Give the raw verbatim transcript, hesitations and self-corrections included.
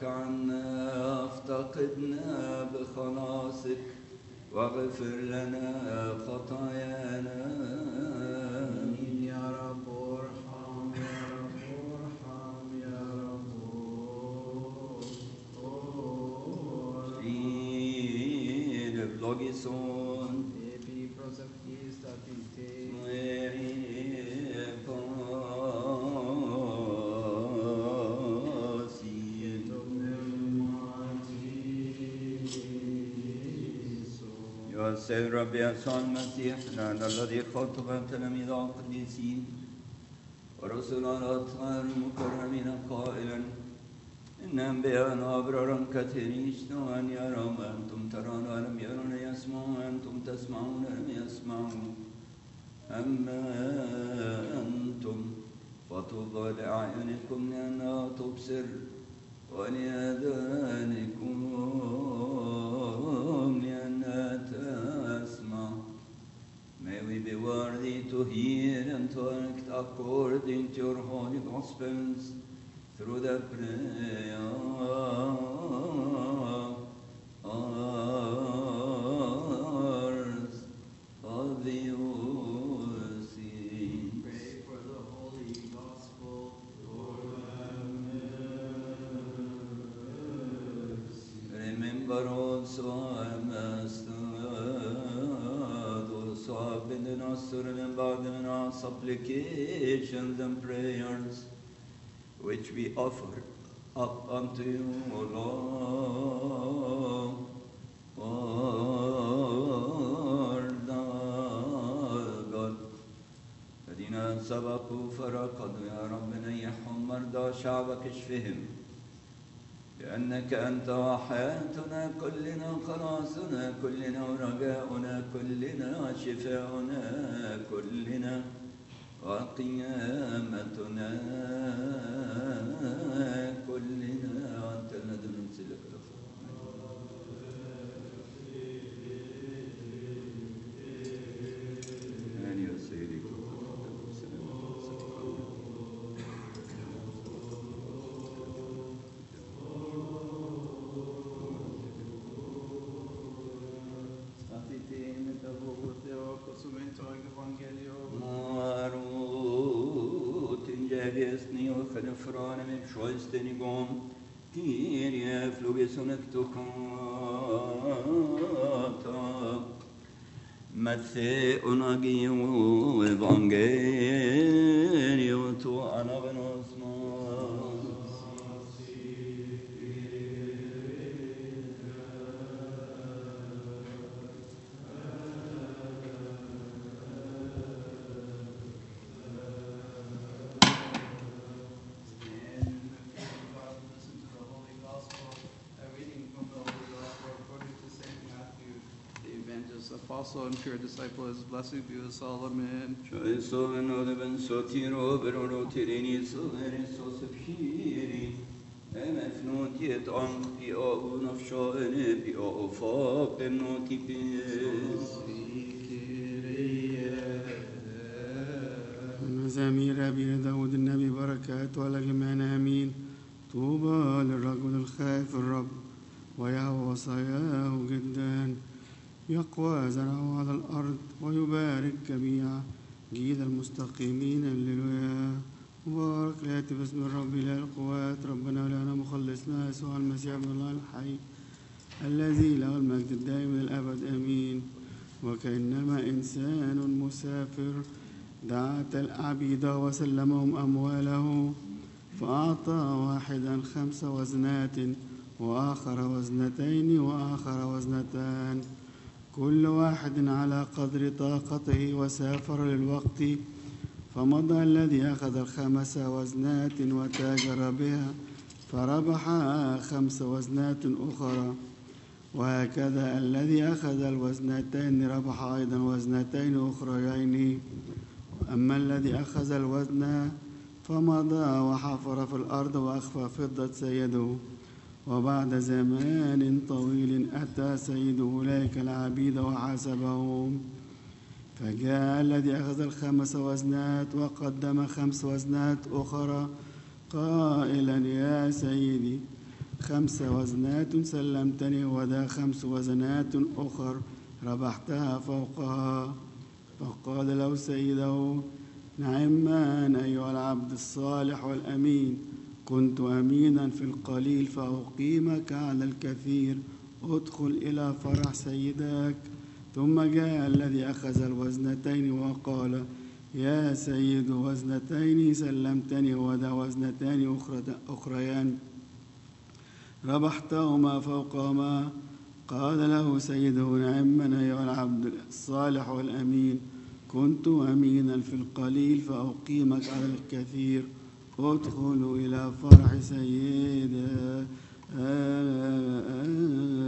عنا افتقدنا بخلاصك واغفر لنا خطايانا. آمين يا رب ارحم يا رب ارحم يا رب ارحم. Frid Blogison Epi prosaptis tatite. السيد رب يسوع المسيح لأن الذي خاطب تلاميذ القديسين ورسل الأطهار المكرمين قائلا إن أنبياء أبرارا كثيرين اشتهوا أن يروا ما أنتم ترون ولم يرون يسمعون وأنتم تسمعون ولم يسمعون أما أنتم فطوبى لأعينكم لأنها تبصر ولآذانكم لأنها تسمع. May we be worthy to hear and to act according to your holy gospels through the prayers of the saints. Pray for the holy gospel. Lord have mercy. Remember also our Master, those who have been in us to remember them in our supplications and prayers, which we offer up unto you, O Lord, Lord our God. الذين سبقوا فرقدوا يا رب نيحهم مرضى شعبك اشفهم، لأنك أنت وحياتنا كلنا خلاصنا كلنا ورجاؤنا كلنا شفاؤنا كلنا وقيامتنا كلنا وأنت الذي نرسل لك الخير. آمين يا سيدي. Frane med sjøsten i gång, Kyrie flogeson ektokata, Mattheon agio evangelio to anavenos Apostle and pure disciple, his blessing be with us all. Amen. Shoiso venode ben sotiro beroro tirini so eriso sepshiri emefnot yet on pi o nafshoene pi o faq noti pis. مزامير أبي داود النبي بركات ولجمان آمين. طوبى للرجل الخائف الرب ويهوى وصاياه جدا، يقوى زرعه على الأرض ويبارك جميع جيل المستقيمين. هللويا. مبارك الآتي باسم الرب إله القوات، ربنا ولنا مخلصنا يسوع المسيح ابن الله الحي الذي له المجد الدائم إلى الأبد آمين. وكأنما إنسان مسافر دعت العبيد وسلمهم أمواله، فأعطى واحدا خمس وزنات وآخر وزنتين وآخر وزنتان، كل واحد على قدر طاقته، وسافر للوقت. فمضى الذي أخذ الخمس وزنات وتاجر بها فربح خمس وزنات أخرى، وهكذا الذي أخذ الوزنتين ربح أيضا وزنتين أخريين. أما الذي أخذ الوزن فمضى وحفر في الأرض وأخفى فضة سيده. وبعد زمان طويل أتى سيد أولئك العبيد وحاسبهم. فجاء الذي أخذ الخمس وزنات وقدم خمس وزنات أخرى قائلا: يا سيدي، خمس وزنات سلمتني، وذا خمس وزنات أخر ربحتها فوقها. فقال له سيده: نعمان أيها العبد الصالح والأمين، كنت أمينا في القليل فأقيمك على الكثير، ادخل إلى فرح سيدك. ثم جاء الذي أخذ الوزنتين وقال: يا سيد، وزنتين سلمتني، وذا وزنتان أخريان ربحتهما فوقهما. قال له سيده: نعمان أيها العبد الصالح والأمين، كنت أمينا في القليل فأقيمك على الكثير، ادخل إلى فرح سيدك.